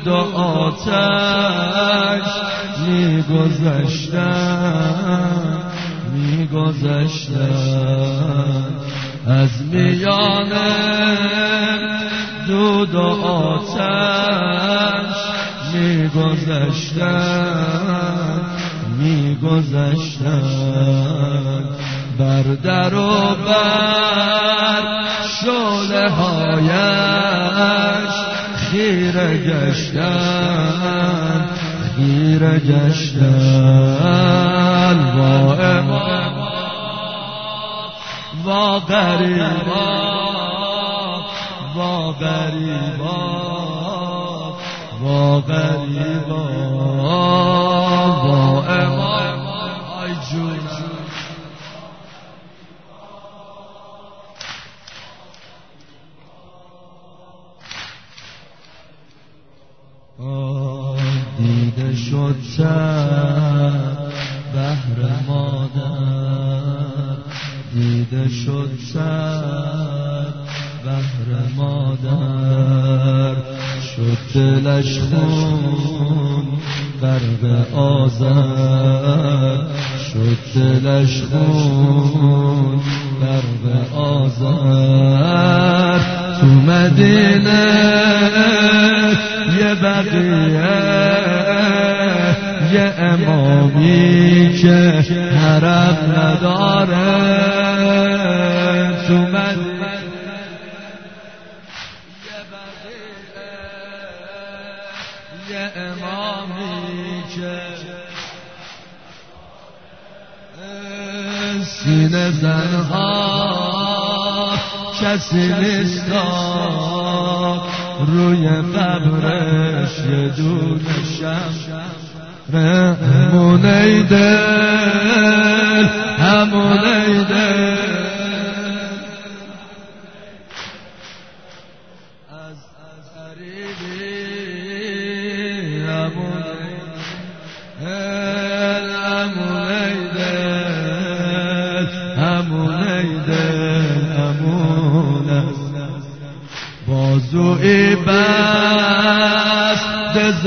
دود و آتش میگذشتن از میان دود و آتش میگذشتن بر در و بر شعله هایش خیره گشتن وا غریبا وا امام ای جونم دیده شد سر بهر مادر دیده شد سر بهر مادر شد دلش خون غرق آذر شد دلش خون غرق آذر تو مدینه یه بقیه یه امامی که حرم نداره تو مدینه یه امامی که سینه زنها کسی نیستا روی قبرش یه دونه شمع همونه دل از قریبی بازوی بست ز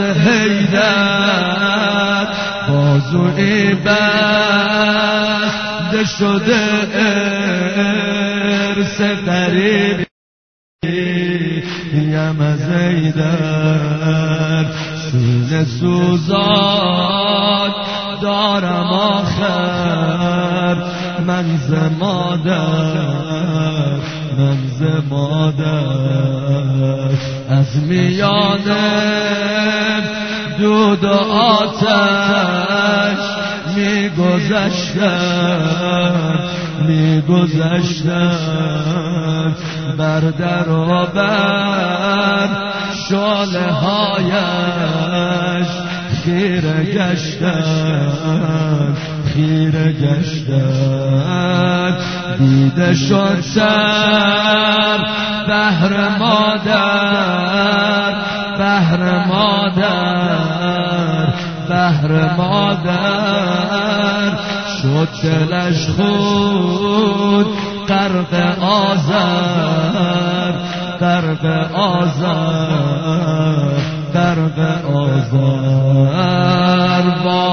حیدر بازوی بست شده ارث قریبی یم از حیدر سینه سوزان دارم آخر من ز مادر از میان دود و آتش میگذشتن بر در و بر شعله هایش خیره گشتن دیده شد سر بهر مادر شد دلش خود غرق آذر با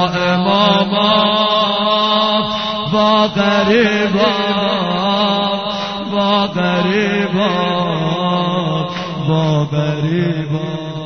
امامات با غریبا